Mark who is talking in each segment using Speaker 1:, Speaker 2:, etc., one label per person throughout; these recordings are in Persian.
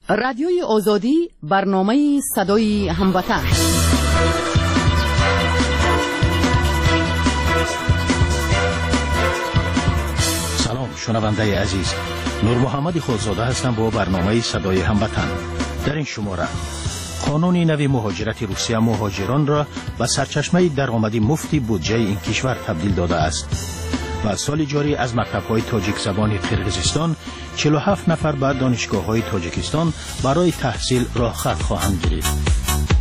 Speaker 1: رادیوی آزادی برنامه صدای هموطن.
Speaker 2: سلام شنونده عزیز، نور محمد خودزاده هستم با برنامه صدای هموطن. در این شماره قانون نوی مهاجرت روسیه مهاجران را به سرچشمه درآمدی مفتی بودجه این کشور تبدیل داده است. و سال جاری از مکتب‌های تاجیک زبان قرقیزستان 47 نفر به دانشگاه‌های تاجیکستان برای تحصیل راه خط خواهند گرفت.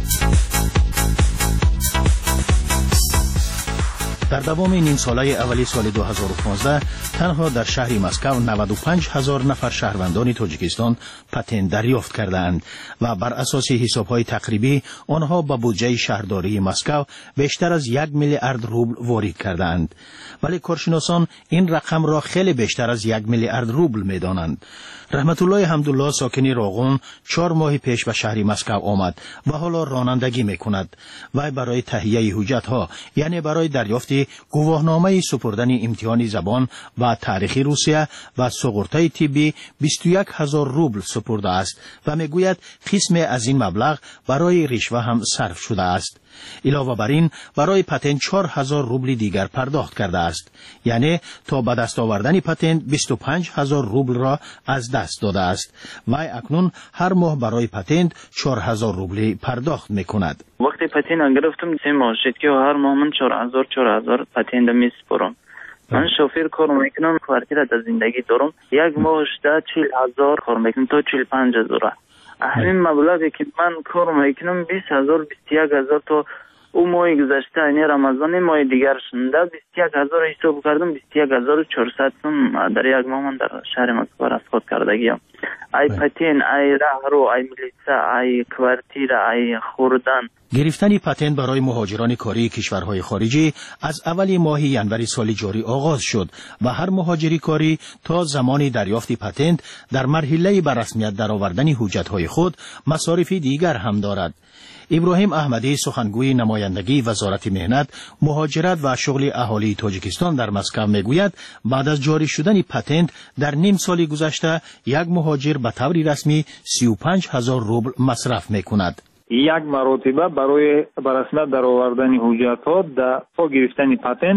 Speaker 2: در دوام نیم ساله اولی سال 2015 تنها در شهر مسکو 95,000 نفر شهروندان تاجیکستان پتنت دریافت کردند و بر اساس حساب‌های تقریبی آنها به بودجه شهرداری مسکو بیشتر از 1 میلیارد روبل وارد کردند. ولی کارشناسان این رقم را خیلی بیشتر از 1 میلیارد روبل می‌دانند. رحمت الله حمدالله ساکن راغون 4 ماه پیش به شهر مسکو آمد و حالا رانندگی می‌کند. و برای تهیه حجت‌ها، یعنی برای دریافت گواهنامه سپردن امتحان زبان و تاریخ روسیه و سقورتای طبی 21,000 روبل سپرده است و میگوید قسم از این مبلغ برای رشوه هم صرف شده است. علاوه بر این برای پتنت 4,000 روبل دیگر پرداخت کرده است. یعنی تا به دست آوردن پتنت 25,000 روبل را از دست داده است و اکنون هر ماه برای پتنت 4,000 روبل پرداخت میکند.
Speaker 3: وقتی پتنت گرفتم 3 ماه شد که هر ماه من 4,000 پتنت میسپرم. من شوفر کار میکنم، کوارتیر در زندگی دارم. یک ماه شده 40,000 کار میکنم تا 45,000. همین مبلغی که من کار میکنم 20,000 21,000 تا او ماه گذشته یعنی رمضان ماه دیگر شنده 21,000 حساب کردم. 21,400 در یک ماه من در شهر مسکو رفت کردگیم. ای پتین، ای راهرو، ای ملیسا، ای کوارتیر، ای خوردن.
Speaker 2: گرفتن پتنت برای مهاجران کاری کشورهای خارجی از اول ماه ینوری سال جاری آغاز شد و هر مهاجری کاری تا زمان دریافت پتنت در مرحله به رسمیت درآوردن حجت‌های خود مصارف دیگر هم دارد. ابراهیم احمدی سخنگوی نمایندگی وزارت مهنت، مهاجرت و شغل اهالی تاجیکستان در مسکو میگوید بعد از جاری شدن پتنت در نیم سال گذشته یک مهاجر به طور رسمی 35,000 روبل مصرف میکند.
Speaker 4: یک مرتبه برای برسمیت درآوردن حجت‌ها تا گرفتن پتنت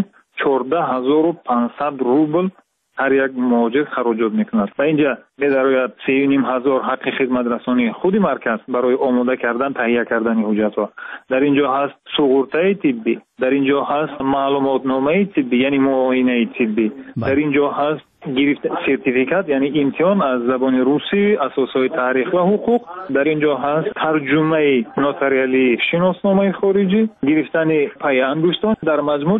Speaker 4: 14,500 روبل هر یک مهاجر خراجات میکند و اینجا می‌دراید 3,500 حق خدمت رسانی خود مرکز برای آماده کردن تهیه کردن حجت‌ها. در اینجا هست سقورتای طبی، در اینجا هست معلومات نامه طبی یعنی معاینه طبی، در اینجا هست گرفت سرتیفیکات یعنی امتحان از زبان روسی، اساسهای تاریخ و حقوق، در اینجا هست ترجمه نوتاریالی شناسنامه خارجی، گرفتن پای انگشتان. در مجموع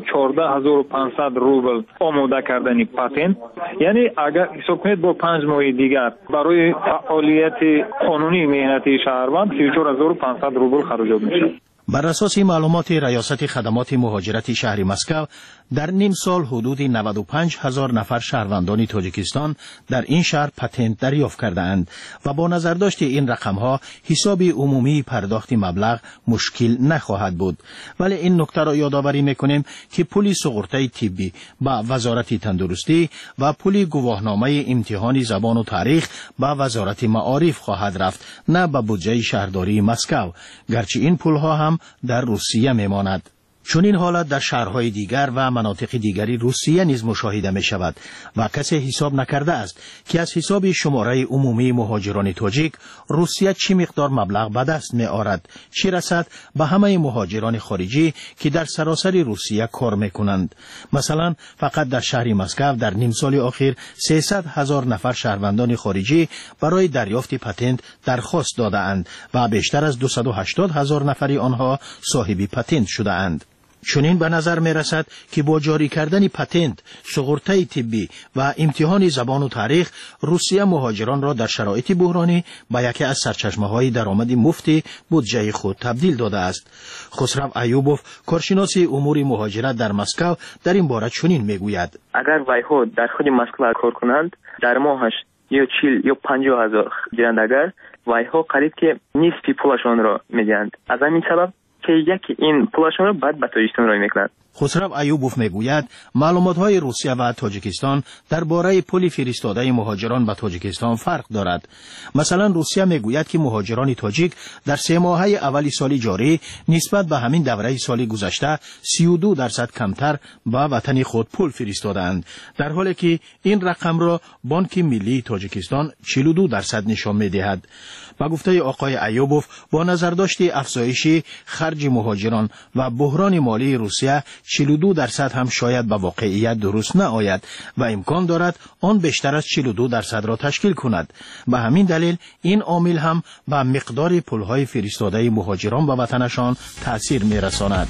Speaker 4: 14,500 روبل آماده کردن پتنت. یعنی اگر حساب کنید با 5 ماه دیگر برای فعالیت قانونی مهنتی شهروند 34,500 روبل خراجات میشه.
Speaker 2: بر اساس معلومات ریاست خدمات مهاجرت شهر مسکو در نیم سال حدود 95,000 نفر شهروندان تاجیکستان در این شهر پتنت دریافت کردند و با نظرداشت این رقم‌ها حساب عمومی پرداخت مبلغ مشکل نخواهد بود. ولی این نکته را یادآوری می‌کنیم که پول سقورتای طبی با وزارت تندرستی و پول گواهنامه امتحان زبان و تاریخ با وزارت معارف خواهد رفت، نه به بودجه شهرداری مسکو، گرچه این پول‌ها هم در روسیه میماند. چون این حالت در شهرهای دیگر و مناطق دیگری روسیه نیز مشاهده می شود و کسی حساب نکرده است که از حساب شماره عمومی مهاجران تاجیک روسیه چه مقدار مبلغ به دست می آورد، چه رسد به همه مهاجران خارجی که در سراسر روسیه کار می کنند. مثلا فقط در شهر مسکو در نیم سال اخیر 300,000 نفر شهروندان خارجی برای دریافت پتنت درخواست داده اند و بیشتر از 280,000 نفری آنها صاحب پتنت شده اند. چنین به نظر می رسد که با جاری کردن پتنت، سقورتای طبی و امتحان زبان و تاریخ روسیه مهاجران را در شرایط بحرانی به یکی از سرچشمه‌های درآمد مفتی بودجه خود تبدیل داده است. خسرو ایوبوف کارشناس امور مهاجرت در مسکو در این باره چنین میگوید:
Speaker 3: اگر وایها در خود مسکو کار کنند در ماهش یا 40 یا 50,000 گیرند، اگر وایها قریب که نصف پولشان را میدهند. از همین سبب که یکی این پولشان را بعد به تاجیکستان راه میکنند.
Speaker 2: خسرو ایوبوف میگوید معلومات‌های روسیه و تاجیکستان درباره پل فرستاده مهاجران به تاجیکستان فرق دارد. مثلا روسیه میگوید که مهاجران تاجیک در 3 ماهه اول سال جاری نسبت به همین دوره سال گذشته 32% کمتر به وطن خود پول فرستادند، در حالی که این رقم را بانک ملی تاجیکستان 42% نشان می‌دهد. با گفته آقای ایوبوف با نظرداشت افزایش خرج مهاجران و بحران مالی روسیه 42% هم شاید به واقعیت درست نآید و امکان دارد آن بیشتر از 42% را تشکیل کند. به همین دلیل این عامل هم به مقدار پولهای فرستاده مهاجران به وطنشان تأثیر می‌رساند.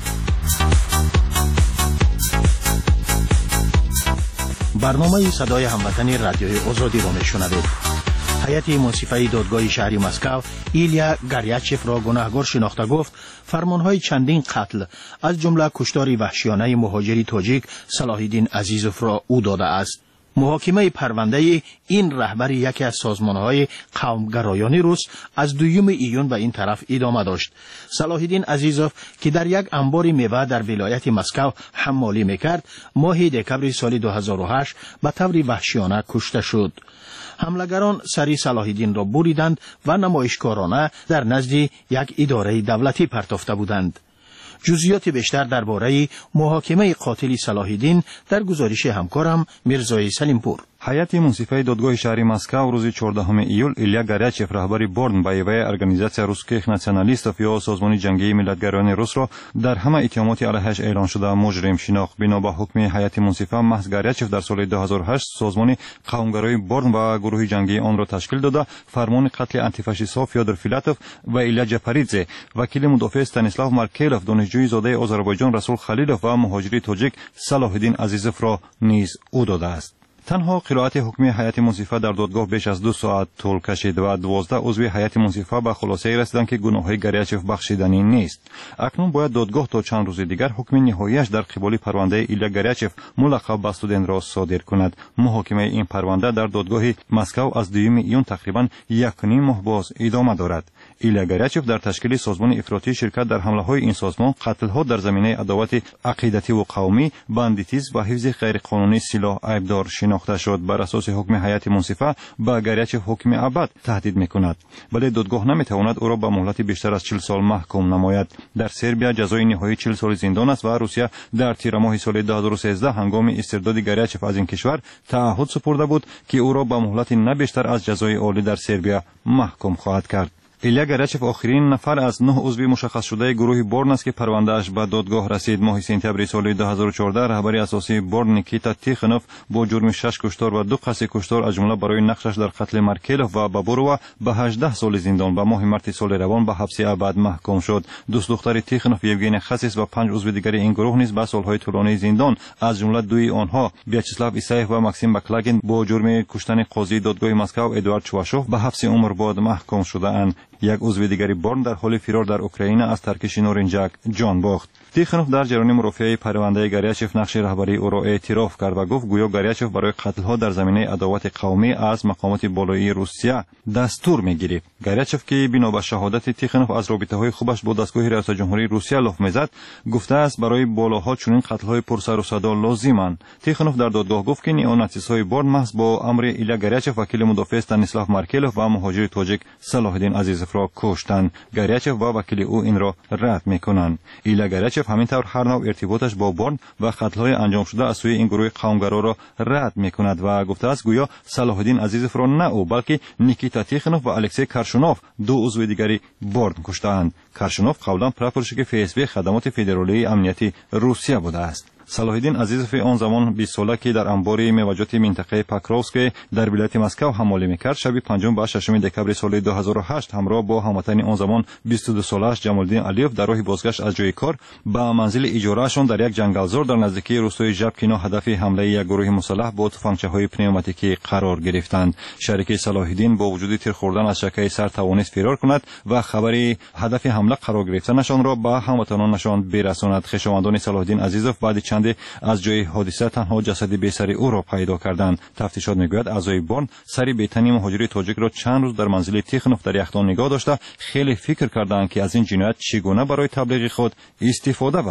Speaker 2: برنامه صدای هموطنی رادیوی آزادی را میشنوید. هیئت منصفه دادگاه شهری مسکو ایلیا گریاچف را گناهکار شناخته گفت فرمانهای چندین قتل از جمله کشتار وحشیانه مهاجری تاجیک صلاح الدین عزیزوف را او داده است. محاکمه پرونده این رهبر یکی از سازمانهای قومگرایانه روس از 2 ایون به این طرف ادامه داشت. صلاح الدین عزیزوف که در یک انبار میوه در ولایت مسکو حمالی میکرد، ماه دکمبر سال 2008 به طور وحشیانه کشته شد. حملگران سری صلاح الدین را بریدند و نمایشکارانه در نزد یک اداره دولتی پرتافته بودند. جزئیات بیشتر درباره محاکمه قاتل صلاح الدین در گزارش همکارم میرزای سلیمپور.
Speaker 5: هیئت منصفه دادگاه شهری مسکو روز 14 ایول ایلیا گریاچف رهبر بورن بایوی ارگانیزاسیا روسکیخ ناسیونالیستов یا سازمان جنگی ملتگرایان روس را در همه اتهامات علیهش اعلان شده مجرم شناخت. بنا به حکم هیئت منصفه محض گریاچف در سال 2008 سازمان قومگرای بورن و گروه جنگی آن را تشکیل داده فرمان قتل آنتیفاشیست‌ها فیودور فیلاتوف و ایلیا جپاریدزه، وکیل مدافع استانیسلاو مارکلوف، دانشجوی زاده آذربایجان رسول خلیلوف و مهاجری تاجیک صلاح الدین عزیزوف را نیز او داده است. تنها قرائت حکمی هیئت منصفه در دادگاه بیش از 2 ساعت طول کشید و 12 عضو هیئت منصفه به خلاصه رسیدند که گناههای گریاچف بخشیدنی نیست. اکنون باید دادگاه تا چند روز دیگر حکم نهاییش در قبال پرونده ایلیا گریاچف ملقب به استودنت را صادر کند. محاکمه این پرونده در دادگاه مسکو از 2 ایون تقریبا 1.5 ماه باز ادامه دارد. ایلیا گریاچف در تشکیل سازمان افراطی شرکت در حمله‌های این سازمان، قتل‌ها در زمینه عداوت عقیدتی و قومی، باندیتیسم و حفظ غیرقانونی سلاح عیبدار شناخته شد. بر اساس حکم هیئت منصفه به گریاچف حکم ابد تهدید می‌کند، ولی دادگاه نمی‌تواند او را به مهلت بیشتر از 40 سال محکوم نماید. در سربیا جزای نهایی 40 سال زندان است و روسیه در تیر ماه سال 2013 هنگام استرداد گریاچف از این کشور تعهد سپرده بود که او را به مهلت نه بیشتر از جزای عالی در سربیا محکوم خواهد کرد. ایلیا گریاچف آخرین نفر از 9 عضو مشخص شده گروه بورن است که پروندهش به دادگاه رسید. ماه سپتامبر سال 2014 رهبر اساسی بورن نیکیتا تیخنوف با جرم 6 کشتار و 2 قصد کشتار از جمله برای نقشش در قتل مارکلوف و بابوروا به 18 سال زندان و ماه مارس سال روان به حبس ابد محکوم شد. دوست دختر تیخنوف یوگنی خسیس و 5 عضو دیگر این گروه نیز به سالهای طولانی زندان از جمله 2 آنها ویاچسلاو ایسایف و ماکسیم باکلاگین با جرم کشتن قاضی دادگاه مسکو ادوارد چواشوف به حبس عمر بعد محکوم شده‌اند. یک عضو دیگری بورن در حال فرار در اوکراین از ترکش نورنجک جان باخت. تیخنوف در جریان مرافعه پرونده گریاچف نقش رهبری او را اعتراف کرد و گفت گویا گریاچف برای قتل‌ها در زمینه عداوت قومی از مقامات بالایی روسیه دستور می‌گیرد. گریاچف که بنا به شهادت تیخنوف از رابطه‌های خوبش با دستگاه ریاست جمهوری روسیه لاف می‌زد، گفته است برای بالاها چنین قتل‌های پرسر و صدا لازمند. تیخنوف در دادگاه گفت که نیوناتس‌های بورن محض با امر ایلیا گریاچف وکیل مدافع استانیسلاو مارکلوف و مهاجر تاجیک صلاح الدین عزیزوف را کشتند. گریاچف و وکیل او این را رد می‌کنند. ایلیا گریاچف همینطور هر نوع ارتباطش با بورن و قتل‌های انجام شده از سوی این گروه قومگرا را رد می‌کند و گفته است گویا صلاح الدین عزیزوف را نه او بلکه نیکیتا تیخنوف و الکسی کارشونوف 2 عضو دیگری بورن کشتند. کارشونوف قبلا پرپورشک FSB خدمات فدرالی امنیتی روسیه بوده است. صلاح الدین عزیزوف آن زمان 20 ساله که در انبار میوه‌جات منطقه پاکروفسک در ولایت مسکو حمالی میکرد، شب 5 و 6 دکمبر سال 2008 همراه با هموطن آن زمان 22 سالش جمالدین علیوف در راه بازگشت از جای کار به منزل اجارهشان در یک جنگلزار در نزدیکی روستای ژبکینا هدف حمله یک گروه مسلح با تفنگچه‌های پنوماتیکی قرار گرفتند. شریک صلاح الدین با وجود تیر خوردن از شکای سر توانست فرار کند و خبری هدف حمله قرار گرفتنشان را به هموطنانشان برساند. خویشاوندان صلاح الدین عزیزوف بعد از جای حادثه تنها جسد بی‌سر او را پیدا کردند. تفتیشات میگوید اعضای بورن سری بی‌تنی مهاجری تاجیک را چند روز در منزل تیخنوف در یخدان نگاه داشته خیلی فکر کردند که از این جنایت چگونه برای تبلیغ خود استفاده برند.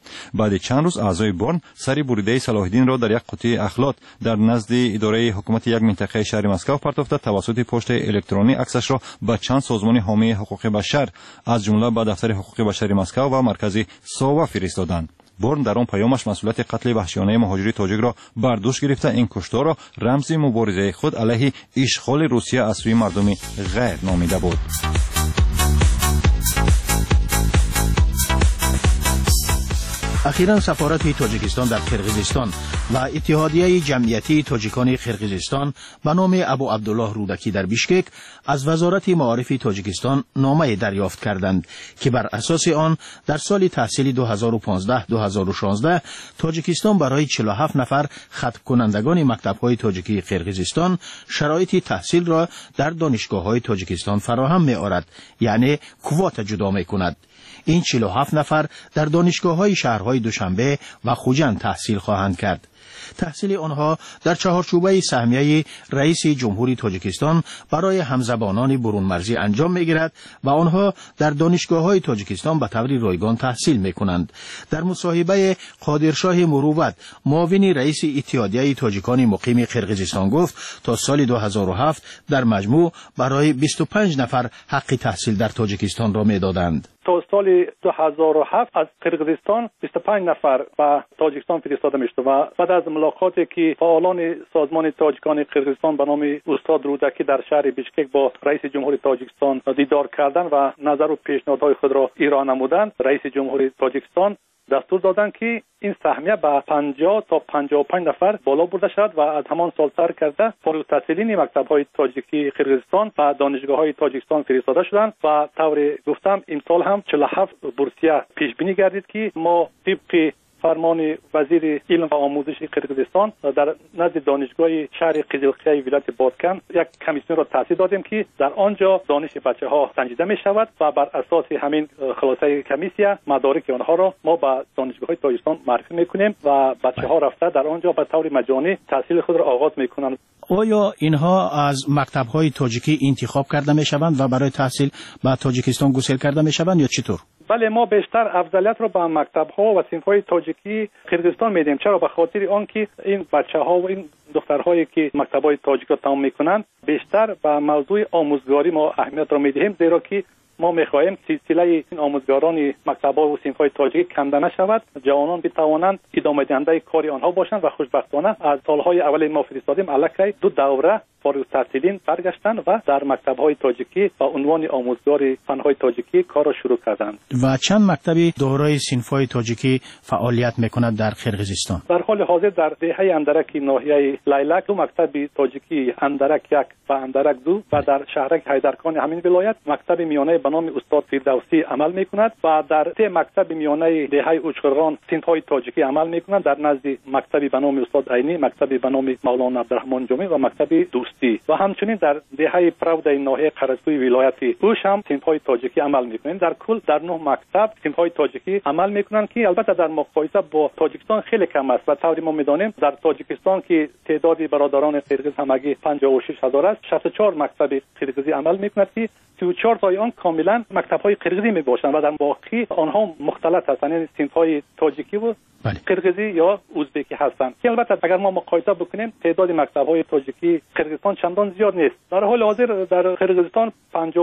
Speaker 5: بعد چند روز اعضای بورن سری بریده صلاح الدین را در یک قوطی اخلاط در نزد اداره حکومت یک منطقه شهر مسکو پرتافته توسط پست الکترونی عکسش را به چند سازمان حامی حقوق بشر از جمله به دفتر حقوق بشر مسکو و مرکز ساوا فرستادند. بورن در آن پیامش مسئولیت قتل وحشیانه مهاجری تاجیک را بر دوش گرفته این کشتار را رمز مبارزه خود علیه اشغال روسیه از سوی مردم غیر نامیده بود.
Speaker 2: اخیراً سفارت تاجیکستان در قرقیزستان و اتحادیه جمعیتی تاجیکان قرقیزستان به نام ابو عبدالله رودکی در بیشکک از وزارت معارف تاجیکستان نامه دریافت کردند که بر اساس آن در سال تحصیلی 2015-2016 تاجیکستان برای 47 نفر ختم کنندگان مکتب‌های تاجیکی قرقیزستان شرایط تحصیل را در دانشگاه‌های تاجیکستان فراهم می‌آورد، یعنی کوات جدا می‌کند. این 47 نفر در دانشگاه‌های شهرهای دوشنبه و خوجند تحصیل خواهند کرد. تحصیل آنها در چهارچوبه سهمیه رئیس جمهوری تاجیکستان برای همزبانان برون مرزی انجام می‌گیرد و آنها در دانشگاه‌های تاجیکستان به طور رایگان تحصیل می‌کنند. در مصاحبه قادرشاه مروت، معاون رئیس اتحادیه تاجیکان مقیم قرقیزستان گفت تا سال 2007 در مجموع برای 25 نفر حق تحصیل در تاجیکستان را می‌دادند.
Speaker 6: تا سال 2007 از قرقیزستان 25 نفر به تاجیکستان فرستاده میشد و بعد از ملاقاتی که فعالان سازمان تاجیکان قرقیزستان به نام استاد رودکی در شهر بیشکک با رئیس جمهوری تاجیکستان دیدار کردند و نظر و پیشنهادهای خود را ایران نمودند، رئیس جمهوری تاجیکستان دستور دادند که این سهمیه به 50 تا 55 نفر بالا برده شد و از همان سال سر کرده فارغ التحصیلین مکتب‌های تاجیکی قرقیزستان و دانشگاه‌های تاجیکستان فرستاده شدند و طور گفتم امسال هم 47 بورسیه پیش بینی گردید که ما طبق فرمان وزیر علم و آموزش قرقیزستان در نزد دانشگاه شهر قزلقیه ولایت بادکن یک کمیسیون را تأسیس دادیم که در آنجا دانش بچه‌ها سنجیده می شود و بر اساس همین خلاصه کمیسیون مدارک آنها را ما به دانشگاه‌های تاجیکستان معرفی می‌کنیم و بچه‌ها رفته در آنجا به طور مجانی تحصیل خود را آغاز می‌کنند.
Speaker 2: آیا اینها از مکتب‌های تاجیکی انتخاب کرده می‌شوند و برای تحصیل به تاجیکستان گسیل کرده می‌شوند یا چطور؟
Speaker 6: بله، ما بیشتر افضلیت رو به مکتب‌ها و صنف‌های تاجیکی قرقیزستان میدیم. چرا؟ به خاطر آنکه این بچه‌ها و این دخترهایی که مکتب‌های تاجیک را تمام می‌کنند بیشتر به موضوع آموزگاری ما اهمیت را میدهیم، زیرا که ما می‌خواهیم سلسله این آموزگاران مکتب‌ها و صنف‌های تاجیکی کنده نشود، جوانان بتوانند ادامه دهنده کاری آنها باشند و خوشبختانه از سال‌های اول ما فرستادیم الکی 2 دوره فارغ التحصیلین برگشتند و در مکتب‌های تاجیکی با عنوان آموزگار فن‌های تاجیکی کار را شروع کردند.
Speaker 2: و چند مکتبی دارای صنف‌های تاجیکی فعالیت می‌کند در قرقیزستان؟
Speaker 6: در حال حاضر در دهه اندرک ناحیه لیلک 2 مکتب تاجیکی اندرک 1 و اندرک 2 و در شهرک حیدرخان همین ولایت مکتب میانه به نام استاد فردوسی عمل می‌کند و در 3 مکتب میانه دهه اوچخران صنف‌های تاجیکی عمل می‌کنند، در نزد مکتبی به نام استاد عینی، مکتبی به نام مولانا عبدالرحمن جامی و مکتب دوستی و همچنین در دهه پراود ناحیه قرضگوی ولایت اوش هم صنف‌های تاجیکی عمل می‌کنند. در کل در 9 مکتب صنف‌های تاجیکی عمل می‌کنند که البته در مقایسه با تاجیکستان خیلی کم است و طوری ما می‌دانیم در تاجیکستان که تعداد برادران قرقیز همگی 56000 است، 64 مکتب قرقیزی عمل می‌کند که 34 تای آن کاملا مکتب‌های قرقیزی میباشند و در باقی آنها مختلط هستند، یعنی صنف‌های تاجیکی و قرقیزی یا ازبکی هستند که البته اگر ما مقایسه بکنیم تعداد مکتب‌های تاجیکی قرقیزستان چندان زیاد نیست. در حال حاضر در قرقیزستان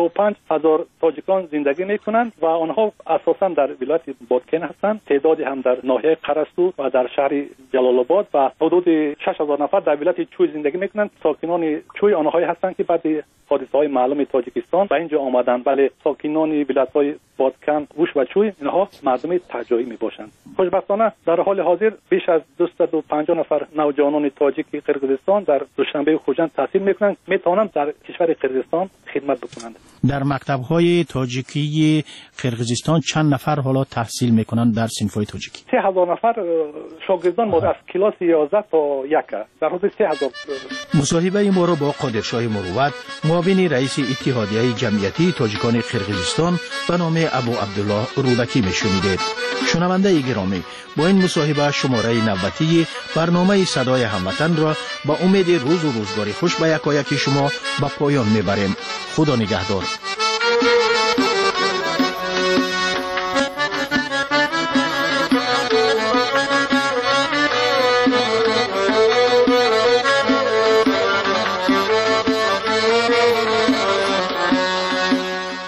Speaker 6: 55000 تاجیکان زندگی میکنند و آنها اساساً در ولایت بادکن هستند، تعدادی هم در ناحیه قرستو و در شهر جلال آباد و حدود 6000 نفر در ولایت چوی زندگی میکنند. ساکنان چوی آنهایی هستند که بعد حادثه‌های معلوم تاجیکستان به اینجا آمدند، ولی ساکنان ولایت‌های بادکن، اوش و چوی اینها مردم تاجایی میباشند. خوشبختانه در حال حاضر بیش از 250 نفر نوجوانان تاجیک قرقیزستان در دوشنبه خوجند تحصیل میکنند، میتوانند در کشور قرقیزستان خدمت بکنند.
Speaker 2: در مکتب‌های تاجیکی قرقیزستان چند نفر حالا تحصیل میکنند در صنف‌های تاجیکی؟ 3000
Speaker 6: نفر شاگردان ما از کلاس 11 تا 1 در حدود 3000.
Speaker 2: مصاحبه ما را با قادرشاه مروت، معاون رئیس اتحادیه جمعیتی تاجیکان قرقیزستان به نام ابو عبدالله رودکی میشنیدید. شنونده گرامی، با این مصاحبه شماره نوبتی برنامه صدای هموطن را با امید روز و روزگاری خوش به یکایک شما به پایان میبریم. خدا نگهدار.